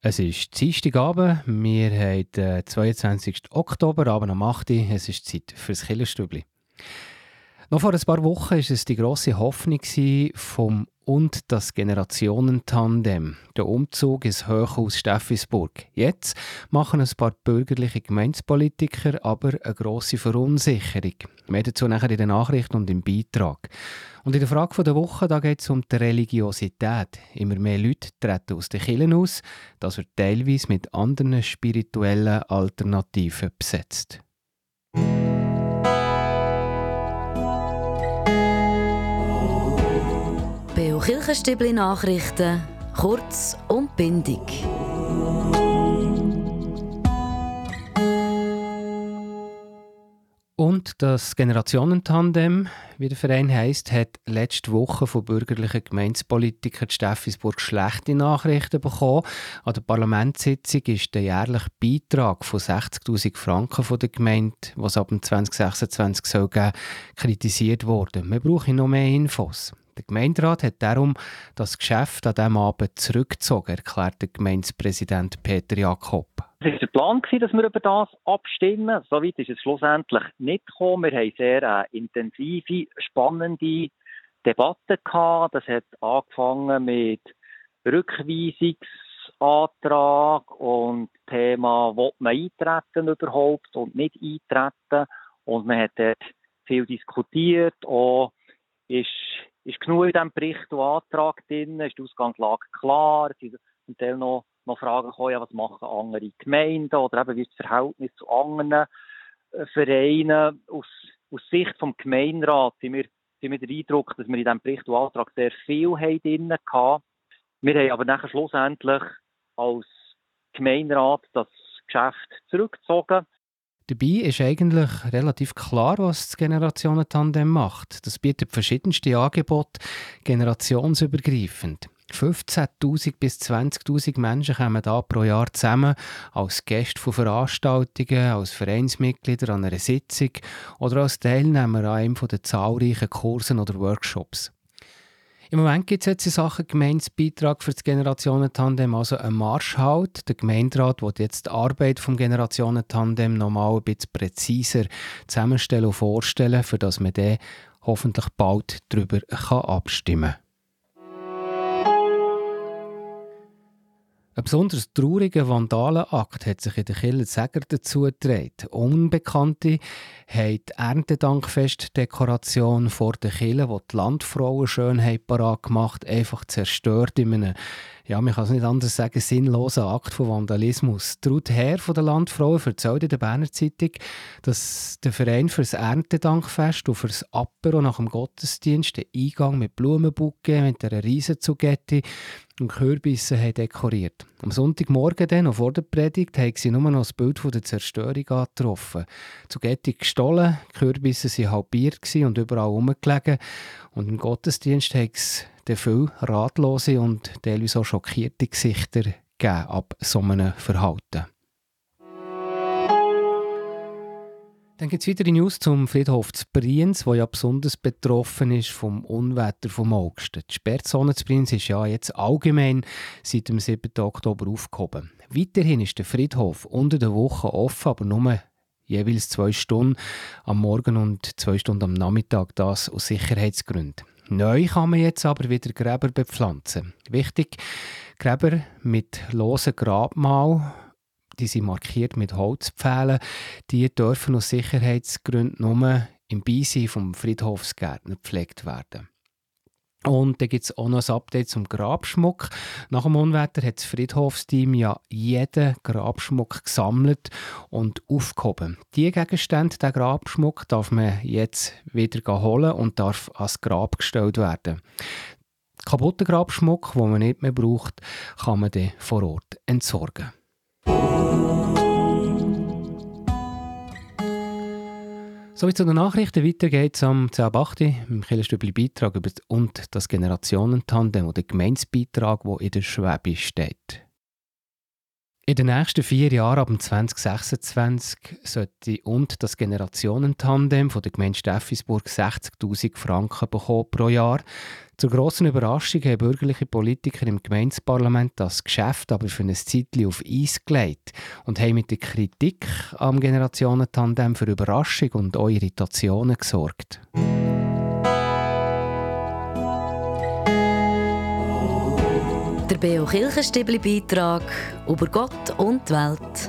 Es ist Dienstagabend, wir haben den 22. Oktober, Abend um 8 Uhr. Es ist Zeit fürs Killerstübli. Noch vor ein paar Wochen war es die grosse Hoffnung vom und das Generationentandem, der Umzug ins Hochhaus Steffisburg. Jetzt machen ein paar bürgerliche Gemeindepolitiker aber eine grosse Verunsicherung. Mehr dazu nachher in den Nachrichten und im Beitrag. Und in der Frage der Woche geht es um die Religiosität. Immer mehr Leute treten aus den Kirchen aus. Das wird teilweise mit anderen spirituellen Alternativen besetzt. Beo Kirchenstübli Nachrichten, kurz und bindig. Und das Generationentandem, wie der Verein heisst, hat letzte Woche von bürgerlichen Gemeindepolitikern Steffisburg schlechte Nachrichten bekommen. An der Parlamentssitzung ist der jährliche Beitrag von 60'000 Franken von der Gemeinde, was ab dem 2026 soll geben, kritisiert worden. Wir brauchen noch mehr Infos. Der Gemeinderat hat darum das Geschäft an diesem Abend zurückgezogen, erklärt der Gemeindepräsident Peter Jakob. Es war der Plan, dass wir über das abstimmen. Soweit ist es schlussendlich nicht gekommen. Wir haben sehr intensive, spannende Debatten gehabt. Das hat angefangen mit Rückweisungsantrag und Thema, will man eintreten überhaupt und nicht eintreten. Und man hat dort viel diskutiert. Auch ist genug in diesem Bericht und Antrag drin, ist die Ausgangslage klar. Es sind zum Teil noch Fragen gekommen, ja, was machen andere Gemeinden oder eben wie ist das Verhältnis zu anderen Vereinen. Aus Sicht des Gemeinderats sind wir den Eindruck, dass wir in diesem Bericht und Antrag sehr viel drin hatten. Wir haben aber nachher schlussendlich als Gemeinderat das Geschäft zurückgezogen. Dabei ist eigentlich relativ klar, was das Generationentandem macht. Das bietet verschiedenste Angebote, generationsübergreifend. 15'000 bis 20'000 Menschen kommen da pro Jahr zusammen als Gäste von Veranstaltungen, als Vereinsmitglieder an einer Sitzung oder als Teilnehmer an einem der zahlreichen Kursen oder Workshops. Im Moment gibt es jetzt in Sachen Gemeindebeitrag für das Generationentandem also einen Marschhalt. Der Gemeinderat will jetzt die Arbeit des Generationentandem noch mal ein bisschen präziser zusammenstellen und vorstellen, für das man dann hoffentlich bald darüber abstimmen kann. Ein besonders trauriger Vandalenakt hat sich in der Kirche Säger dazu getragen. Unbekannte haben die Erntedankfest-Dekoration vor der Kirche, die die Landfrauen schön parat gemacht haben, einfach zerstört in einem, ja, man kann es nicht anders sagen, sinnlosen Akt von Vandalismus. Ruth Herr von der Landfrauen erzählt in der Berner Zeitung, dass der Verein für das Erntedankfest und für das Apero nach dem Gottesdienst den Eingang mit Blumenbucken, mit einer Riesenzugetti und Kürbissen haben dekoriert. Am Sonntagmorgen dann, noch vor der Predigt, haben sie nur noch das Bild von der Zerstörung angetroffen. Zugetti gestohlen, die Kürbisse waren halbiert und überall rumgelegen. Und im Gottesdienst hat es dann viele ratlose und teilweise auch schockierte Gesichter gegeben ab so einem Verhalten. Dann gibt es weitere News zum Friedhof zu Brienz, der ja besonders betroffen ist vom Unwetter vom August. Die Sperrzone zu Brienz ist ja jetzt allgemein seit dem 7. Oktober aufgehoben. Weiterhin ist der Friedhof unter der Woche offen, aber nur jeweils 2 Stunden am Morgen und 2 Stunden am Nachmittag, das aus Sicherheitsgründen. Neu kann man jetzt aber wieder Gräber bepflanzen. Wichtig, Gräber mit losen Grabmal, die sind markiert mit Holzpfählen. Die dürfen aus Sicherheitsgründen nur im Beisein vom Friedhofsgärtner gepflegt werden. Und dann gibt es auch noch ein Update zum Grabschmuck. Nach dem Unwetter hat das Friedhofsteam ja jeden Grabschmuck gesammelt und aufgehoben. Diese Gegenstände, den Grabschmuck, darf man jetzt wieder holen und darf ans Grab gestellt werden. Kaputten Grabschmuck, den man nicht mehr braucht, kann man dann vor Ort entsorgen. So wie zu den Nachrichten. Weiter geht es am 10.08 im Killerstübli-Beitrag über und das Generationentandem oder den Gemeindebeitrag, der in der Schwebe steht. In den nächsten 4 Jahren, ab 2026, sollte und das Generationentandem von der Gemeinde Steffisburg 60'000 Franken bekommen pro Jahr. Zur grossen Überraschung haben bürgerliche Politiker im Gemeindeparlament das Geschäft aber für ein Zeitchen auf Eis gelegt und haben mit der Kritik am Generationentandem für Überraschung und auch Irritationen gesorgt. Der B.O. Kirchenstibli-Beitrag über Gott und die Welt.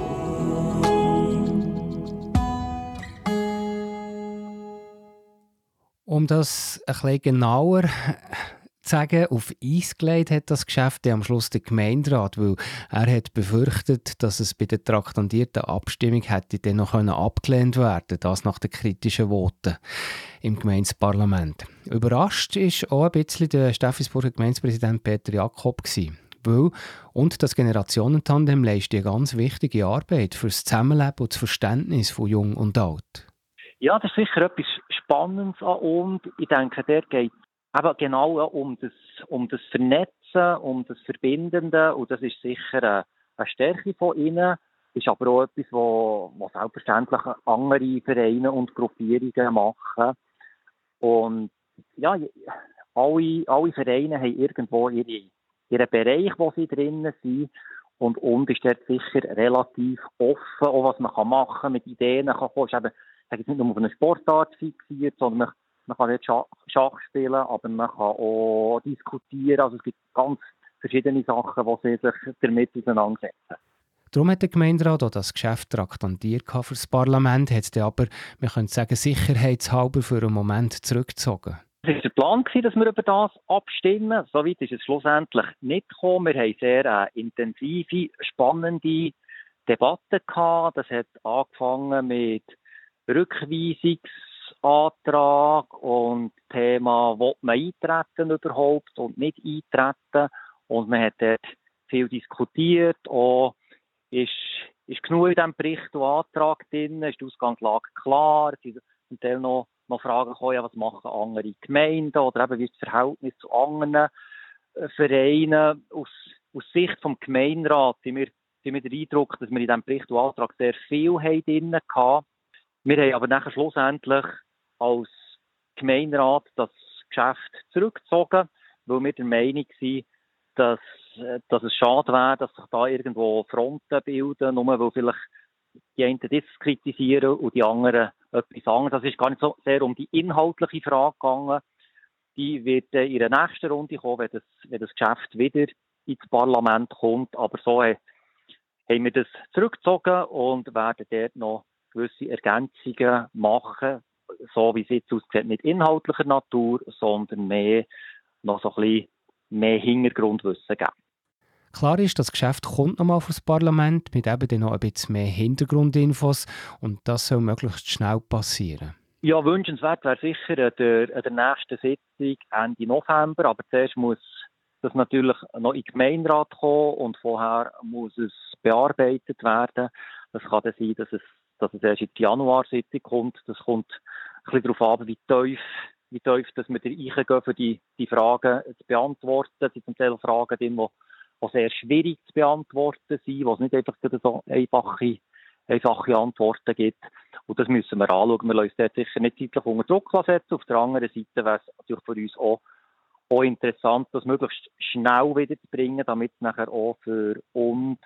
Um das ein bisschen genauer zu sagen, auf Eis gelegt hat das Geschäft am Schluss der Gemeinderat, weil er hat befürchtet, dass es bei der traktandierten Abstimmung hätte dann noch abgelehnt werden, das nach den kritischen Voten im Gemeindeparlament. Überrascht ist auch ein bisschen der Steffisburger Gemeindepräsident Peter Jakob gewesen, weil und das Generationentandem leistet eine ganz wichtige Arbeit für das Zusammenleben und das Verständnis von Jung und Alt. Ja, das ist sicher etwas Spannendes an uns. Ich denke, der geht eben genau um das Vernetzen, um das Verbindende, und das ist sicher eine Stärke von ihnen. Ist aber auch etwas, was selbstverständlich andere Vereine und Gruppierungen machen. Und ja, alle Vereine haben irgendwo ihren Bereich, wo sie drinnen sind. Und ist dort sicher relativ offen, auch was man machen kann, mit Ideen kann kommen. Ist eben, ich sage jetzt nicht nur auf eine Sportart fixiert, sondern man kann nicht Schach spielen, aber man kann auch diskutieren. Also es gibt ganz verschiedene Sachen, die sie sich damit auseinandersetzen. Darum hat der Gemeinderat auch das Geschäft traktandiert für das Parlament, hat es dann aber, wir können sagen, sicherheitshalber für einen Moment zurückgezogen. Es war der Plan, dass wir über das abstimmen. Soweit ist es schlussendlich nicht gekommen. Wir haben sehr intensive, spannende Debatten gehabt. Das hat angefangen mit Rückweisungsantrag und Thema, will man eintreten überhaupt und nicht eintreten. Und man hat dort viel diskutiert. Auch ist genug in diesem Bericht und Antrag drin, ist die Ausgangslage klar. Es sind zum Teil noch Fragen gekommen, ja, was machen andere Gemeinden oder eben wie ist das Verhältnis zu anderen Vereinen. Aus Sicht des Gemeinderats haben wir den Eindruck, dass wir in diesem Bericht und Antrag sehr viel drin hatten. Wir haben aber nachher schlussendlich als Gemeinderat das Geschäft zurückgezogen, weil wir der Meinung sind, dass es schade wäre, dass sich da irgendwo Fronten bilden, nur weil vielleicht die einen das kritisieren und die anderen etwas anderes. Das ist gar nicht so sehr um die inhaltliche Frage gegangen. Die wird in der nächsten Runde kommen, wenn das Geschäft wieder ins Parlament kommt. Aber so haben wir das zurückgezogen und werden dort noch gewisse Ergänzungen machen, so wie es jetzt aussieht, nicht inhaltlicher Natur, sondern noch so ein bisschen mehr Hintergrundwissen geben. Klar ist, das Geschäft kommt nochmal vor das Parlament mit eben dann noch ein bisschen mehr Hintergrundinfos und das soll möglichst schnell passieren. Ja, wünschenswert wäre sicher an der nächsten Sitzung Ende November, aber zuerst muss das natürlich noch in den Gemeinderat kommen und vorher muss es bearbeitet werden. Das kann dann sein, dass es erst in die Januarsitzung kommt. Das kommt ein bisschen darauf an, wie tief dass wir da reingehen, für die Fragen zu beantworten. Es sind zum Teil Fragen drin, die sehr schwierig zu beantworten sind, wo es nicht einfach so einfache Antworten gibt. Und das müssen wir anschauen. Wir lassen uns dort sicher nicht zeitlich unter Druck setzen. Auf der anderen Seite wäre es natürlich für uns auch interessant, das möglichst schnell wiederzubringen, damit es nachher auch für uns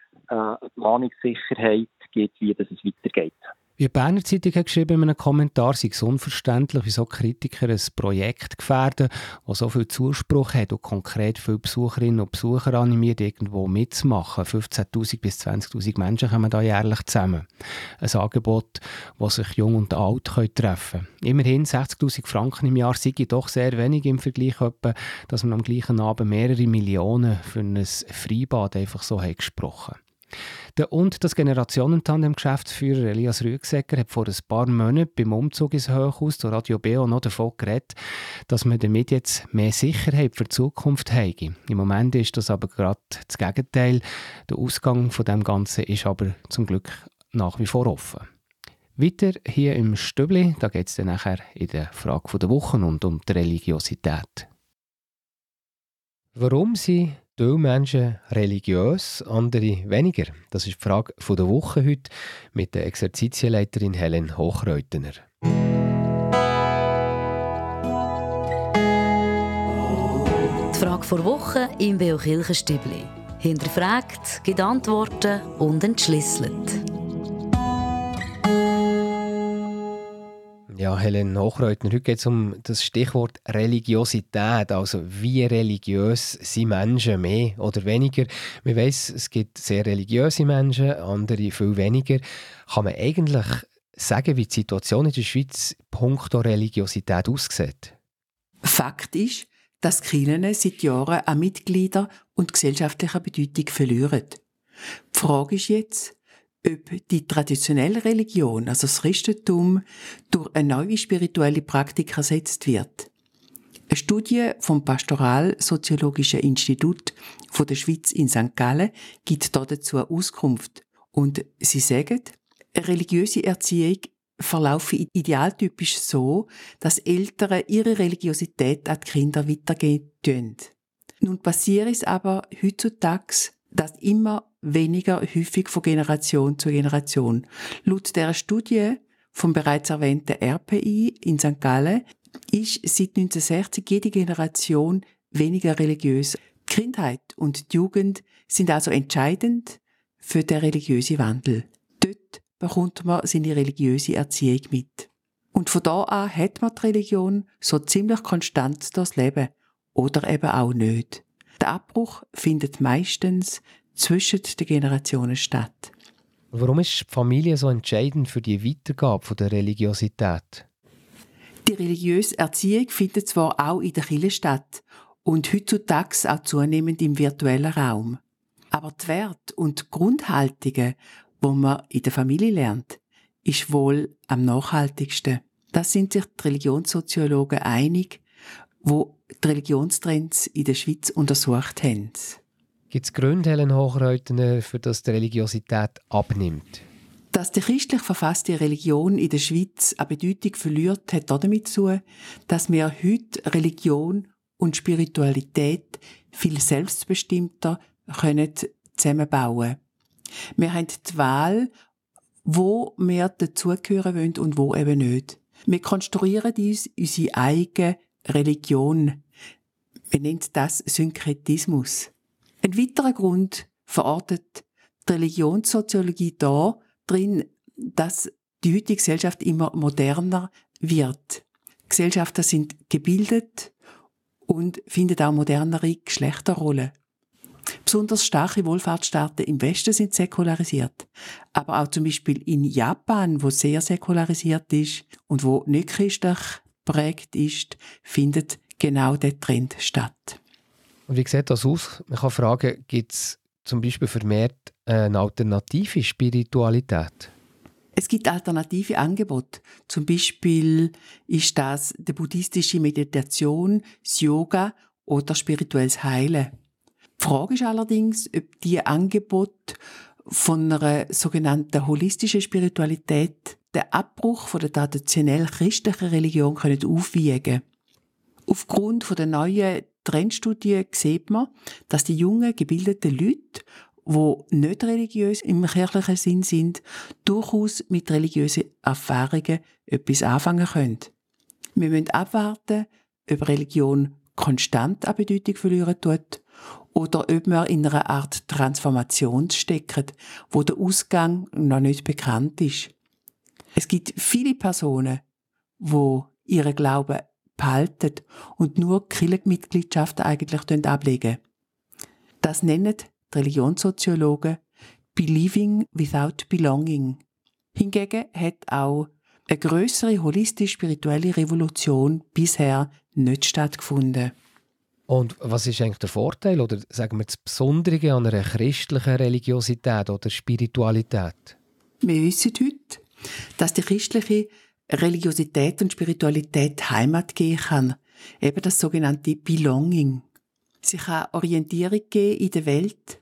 Planungssicherheit gibt, wie das es weitergeht. Wie die Berner Zeitung hat geschrieben in einem Kommentar, sei es unverständlich, wieso Kritiker ein Projekt gefährden, das so viel Zuspruch hat und konkret viele Besucherinnen und Besucher animiert, irgendwo mitzumachen. 15'000 bis 20'000 Menschen kommen da jährlich zusammen. Ein Angebot, das sich Jung und Alt treffen können. Immerhin 60'000 Franken im Jahr sei doch sehr wenig im Vergleich, dass man am gleichen Abend mehrere Millionen für ein Freibad einfach so hat gesprochen. Und das Generationentandem-Geschäftsführer Elias Rüegsegger hat vor ein paar Monaten beim Umzug ins Hochhaus zu Radio BO noch davon geredet, dass man damit jetzt mehr Sicherheit für die Zukunft habe. Im Moment ist das aber gerade das Gegenteil. Der Ausgang von dem Ganzen ist aber zum Glück nach wie vor offen. Weiter hier im Stübli, da geht es dann nachher in der Frage der Woche und um die Religiosität. Warum sie Viele Menschen religiös, andere weniger. Das ist die Frage der Woche heute mit der Exerzitienleiterin Helen Hochreutener. Die Frage der Woche im B.O. Kirchenstübli. Hinterfragt, gibt Antworten und entschlüsselt. Ja, Helen Hochreutener, heute geht es um das Stichwort Religiosität. Also wie religiös sind Menschen, mehr oder weniger? Man weiss, es gibt sehr religiöse Menschen, andere viel weniger. Kann man eigentlich sagen, wie die Situation in der Schweiz punkto Religiosität aussieht? Fakt ist, dass die Kirchen seit Jahren an Mitglieder und gesellschaftlicher Bedeutung verlieren. Die Frage ist jetzt, ob die traditionelle Religion, also das Christentum, durch eine neue spirituelle Praktik ersetzt wird. Eine Studie vom Pastoralsoziologischen Institut der Schweiz in St. Gallen gibt dazu Auskunft. Und sie sagen, eine religiöse Erziehung verlaufe idealtypisch so, dass Eltern ihre Religiosität an die Kinder weitergeben können. Nun passiert es aber heutzutage, dass immer weniger häufig von Generation zu Generation. Laut der Studie vom bereits erwähnten RPI in St. Gallen ist seit 1960 jede Generation weniger religiös. Die Kindheit und die Jugend sind also entscheidend für den religiösen Wandel. Dort bekommt man seine religiöse Erziehung mit. Und von da an hat man die Religion so ziemlich konstant durchs Leben. Oder eben auch nicht. Der Abbruch findet meistens zwischen den Generationen statt. Warum ist die Familie so entscheidend für die Weitergabe der Religiosität? Die religiöse Erziehung findet zwar auch in der Kirche statt und heutzutage auch zunehmend im virtuellen Raum. Aber die Werte und die Grundhaltungen, die man in der Familie lernt, ist wohl am nachhaltigsten. Das sind sich die Religionssoziologen einig, die die Religionstrends in der Schweiz untersucht haben. Gibt es Gründe, Helen Hochreutener, für das die Religiosität abnimmt? Dass die christlich verfasste Religion in der Schweiz an Bedeutung verliert, hat damit zu tun, dass wir heute Religion und Spiritualität viel selbstbestimmter zusammenbauen können. Wir haben die Wahl, wo wir dazugehören wollen und wo eben nicht. Wir konstruieren uns unsere eigene Religion. Wir nennen das Synkretismus. Ein weiterer Grund verortet die Religionssoziologie darin, dass die heutige Gesellschaft immer moderner wird. Gesellschaften sind gebildet und finden auch modernere Geschlechterrollen. Besonders starke Wohlfahrtsstaaten im Westen sind säkularisiert. Aber auch zum Beispiel in Japan, wo sehr säkularisiert ist und wo nicht christlich geprägt ist, findet genau der Trend statt. Und wie sieht das aus? Man kann fragen, gibt es zum Beispiel vermehrt eine alternative Spiritualität? Es gibt alternative Angebote. Zum Beispiel ist das die buddhistische Meditation, das Yoga oder spirituelles Heilen. Die Frage ist allerdings, ob diese Angebote von einer sogenannten holistischen Spiritualität den Abbruch von der traditionell christlichen Religion aufwiegen können. Aufgrund der neuen Trendstudie sieht man, dass die jungen, gebildeten Leute, die nicht religiös im kirchlichen Sinn sind, durchaus mit religiösen Erfahrungen etwas anfangen können. Wir müssen abwarten, ob Religion konstant an Bedeutung verlieren tut oder ob wir in einer Art Transformation stecken, wo der Ausgang noch nicht bekannt ist. Es gibt viele Personen, die ihren Glauben behalten und nur Kirchenmitgliedschaft eigentlich ablegen. Das nennen die Religionssoziologen Believing without Belonging. Hingegen hat auch eine grössere holistisch-spirituelle Revolution bisher nicht stattgefunden. Und was ist eigentlich der Vorteil oder sagen wir das Besondere an einer christlichen Religiosität oder Spiritualität? Wir wissen heute, dass die christliche Religiosität und Spiritualität Heimat geben kann. Eben das sogenannte Belonging. Sie kann Orientierung geben in der Welt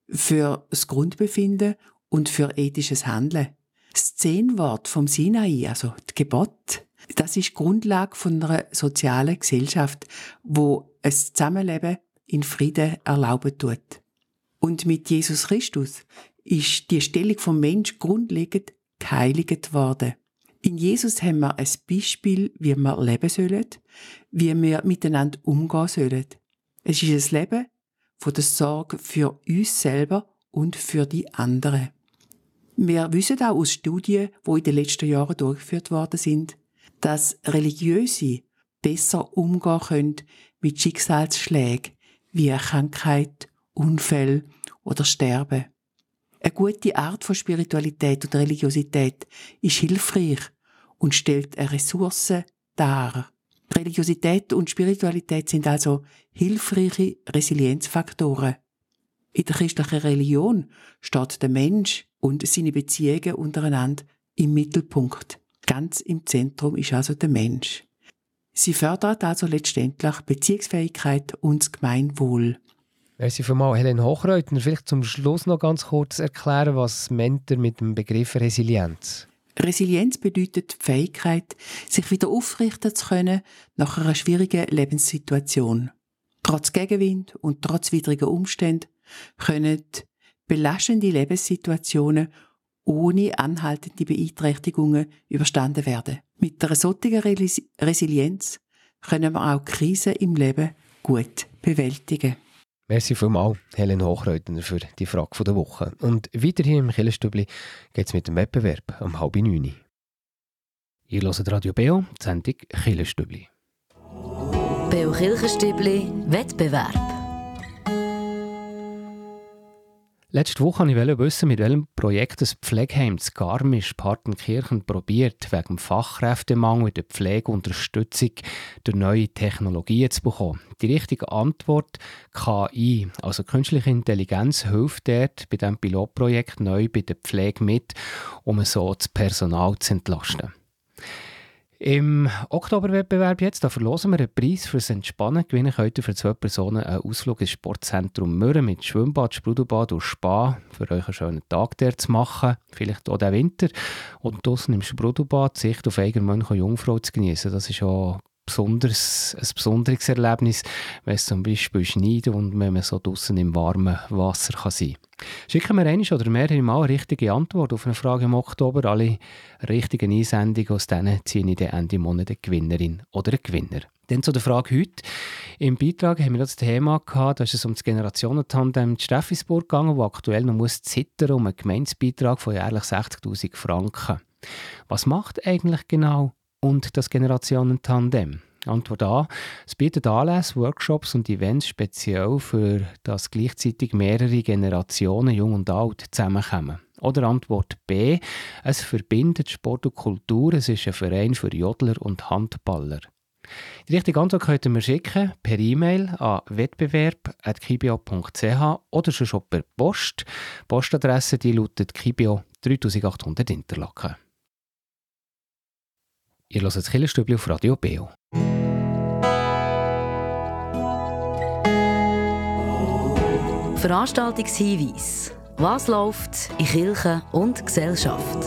für das Grundbefinden und für ethisches Handeln. Das 10-Wort vom Sinai, also das Gebot, das ist die Grundlage von einer sozialen Gesellschaft, wo ein Zusammenleben in Frieden erlauben tut. Und mit Jesus Christus ist die Stellung vom Mensch grundlegend geheiligt worden. In Jesus haben wir ein Beispiel, wie wir leben sollen, wie wir miteinander umgehen sollen. Es ist ein Leben von der Sorge für uns selber und für die anderen. Wir wissen auch aus Studien, die in den letzten Jahren durchgeführt worden sind, dass Religiöse besser umgehen können mit Schicksalsschlägen wie Krankheit, Unfälle oder Sterben. Eine gute Art von Spiritualität und Religiosität ist hilfreich und stellt eine Ressource dar. Religiosität und Spiritualität sind also hilfreiche Resilienzfaktoren. In der christlichen Religion steht der Mensch und seine Beziehungen untereinander im Mittelpunkt. Ganz im Zentrum ist also der Mensch. Sie fördert also letztendlich Beziehungsfähigkeit und das Gemeinwohl. Merci vielmals, Helen Hochreutner. Vielleicht zum Schluss noch ganz kurz erklären, was meint ihr mit dem Begriff Resilienz? Resilienz bedeutet die Fähigkeit, sich wieder aufrichten zu können nach einer schwierigen Lebenssituation. Trotz Gegenwind und trotz widriger Umstände können belastende Lebenssituationen ohne anhaltende Beeinträchtigungen überstanden werden. Mit einer solchen Resilienz können wir auch Krisen im Leben gut bewältigen. Merci vielmals, Helen Hochreutner, für die Frage der Woche. Und weiter hier im Killerstübli geht es mit dem Wettbewerb um 8:30. Ihr hört Radio Beo, die Sendung Killerstübli. Beo Killerstübli Wettbewerb. Letzte Woche wollte ich wissen, mit welchem Projekt das Pflegeheim zu Garmisch-Partenkirchen probiert, wegen dem Fachkräftemangel in der Pflegeunterstützung durch neue Technologien zu bekommen. Die richtige Antwort: KI, also künstliche Intelligenz, hilft dort bei diesem Pilotprojekt neu bei der Pflege mit, um so das Personal zu entlasten. Im Oktoberwettbewerb jetzt, da verlosen wir einen Preis fürs Entspannen. Gewinnen könnt ihr für 2 Personen einen Ausflug ins Sportzentrum Mürren mit Schwimmbad, Sprudelbad und Spa. Für euch einen schönen Tag dort zu machen, vielleicht auch den Winter. Und draussen im Sprudelbad die Sicht auf Eigermönch und Jungfrau zu genießen. Das ist auch ein besonderes Erlebnis, wenn es zum Beispiel schneit und wenn man so draussen im warmen Wasser kann sein kann. Schicken wir einmal oder mehrere Mal eine richtige Antwort auf eine Frage im Oktober. Alle richtigen Einsendungen, aus denen ziehe ich dann Ende Monat eine Gewinnerin oder einen Gewinner. Dann zu der Frage heute. Im Beitrag haben wir das Thema gehabt, da ist es um das Generationentandem in Steffisburg gegangen, wo aktuell noch muss zittern um einen Gemeindebeitrag von jährlich 60'000 Franken. Was macht eigentlich genau und das Generationentandem? Antwort A. Es bietet Anlässe, Workshops und Events speziell für das gleichzeitig mehrere Generationen, jung und alt, zusammenkommen. Oder Antwort B. Es verbindet Sport und Kultur. Es ist ein Verein für Jodler und Handballer. Die richtige Antwort könnt ihr mir schicken per E-Mail an wettbewerb@kibio.ch oder schon per Post. Die Postadresse die lautet Kibio 3800 Interlaken. Ihr hört das Killerstübli auf Radio Beo. Veranstaltungshinweis. Was läuft in Kirche und Gesellschaft?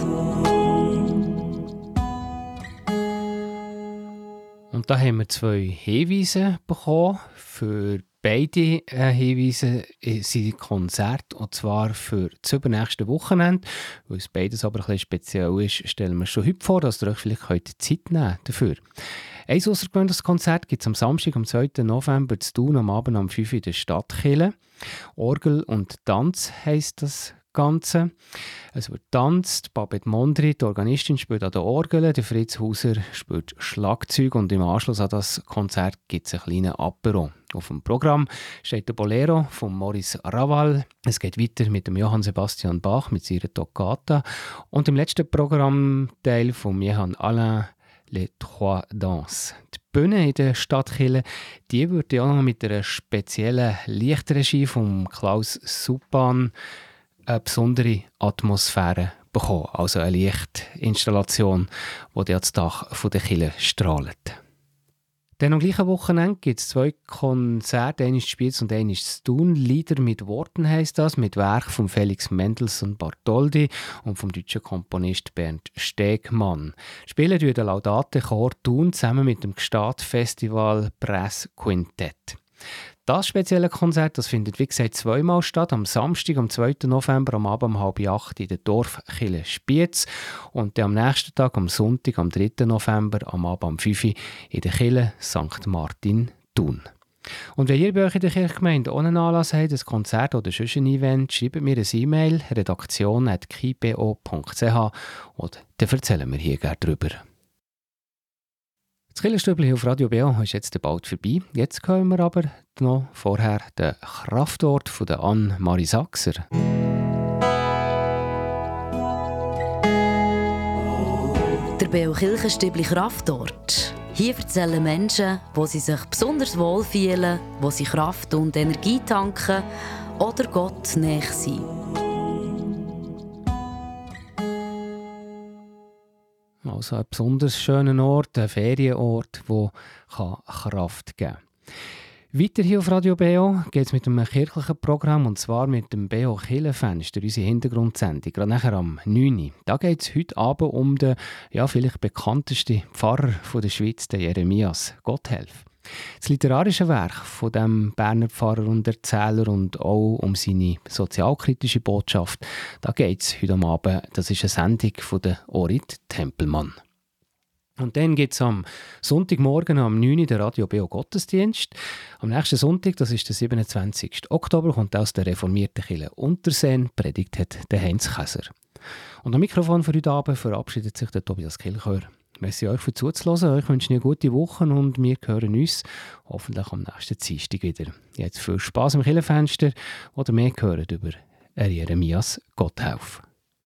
Und da haben wir 2 Hinweise bekommen. Für beide Hinweise sind Konzerte, und zwar für das übernächste Wochenende. Weil es beides aber ein bisschen speziell ist, stellen wir schon heute vor, dass ihr euch vielleicht Zeit nehmen dafür. Ein aussergewöhnliches Konzert gibt es am Samstag, am 2. November zu Thun, am Abend um 5 Uhr in der Stadtkirche. Orgel und Tanz heisst das Ganze. Es wird tanzt, Babette Mondri, die Organistin, spielt an der Orgel, der Fritz Hauser spielt Schlagzeug und im Anschluss an das Konzert gibt es einen kleinen Apero. Auf dem Programm steht der Bolero von Maurice Raval. Es geht weiter mit dem Johann Sebastian Bach mit seiner Toccata und im letzten Programmteil von Jehan Alain Les Trois Danses. Die Bühne in der Stadtkirche, die wird ja auch noch mit einer speziellen Lichtregie von Klaus Suppan eine besondere Atmosphäre bekommen. Also eine Lichtinstallation, die das Dach der Kirche strahlt. Dann am gleichen Wochenende gibt es 2 Konzerte, eines in Spiez und eines in Thun. Lieder mit Worten heisst das, mit Werk von Felix Mendelssohn Bartholdy und vom deutschen Komponist Bernd Stegmann. Spielen der Laudate Chor Thun zusammen mit dem Gstaad Festival Brass Quintett. Das spezielle Konzert das findet, wie gesagt, zweimal statt. Am Samstag, am 2. November, am Abend um 7:30 in der Dorfkirche Spiez. Und dann am nächsten Tag, am Sonntag, am 3. November, am Abend um 5 Uhr in der Kirche St. Martin, Thun. Und wenn ihr bei euch in der Kirchgemeinde auch einen Anlass habt, ein Konzert oder sonst ein Event, schreibt mir eine E-Mail, redaktion@kipo.ch und dann erzählen wir hier gerne drüber. Das Kirchenstübli auf Radio BO ist jetzt bald vorbei. Jetzt hören wir aber noch vorher den Kraftort von der Anne-Marie Sachser. Der BO Kirchenstübli Kraftort. Hier erzählen Menschen, wo sie sich besonders wohlfühlen, wo sie Kraft und Energie tanken oder Gott näher sind. Also ein besonders schöner Ort, ein Ferienort, der Kraft geben kann. Weiter hier auf Radio BO geht es mit einem kirchlichen Programm, und zwar mit dem BO Kirchenfenster, unsere Hintergrundsendung, gerade nachher am 9 Uhr. Da geht es heute Abend um den vielleicht bekanntesten Pfarrer der Schweiz, den Jeremias Gotthelf. Das literarische Werk von dem Berner Pfarrer und Erzähler und auch um seine sozialkritische Botschaft, da geht es heute Abend. Das ist eine Sendung von der Orit Tempelmann. Und dann gibt es am Sonntagmorgen am 9 Uhr den Radio BO Gottesdienst. Am nächsten Sonntag, das ist der 27. Oktober, kommt aus der reformierten Kirche Unterseen, predigt hat der Heinz Käser. Und am Mikrofon für heute Abend verabschiedet sich der Tobias Kilchör. Merci euch für zuzuhören. Euch wünsche ich eine gute Woche und wir hören uns hoffentlich am nächsten Dienstag wieder. Jetzt viel Spass im Kirchenfenster oder mehr hören über Jeremias Gotthelf.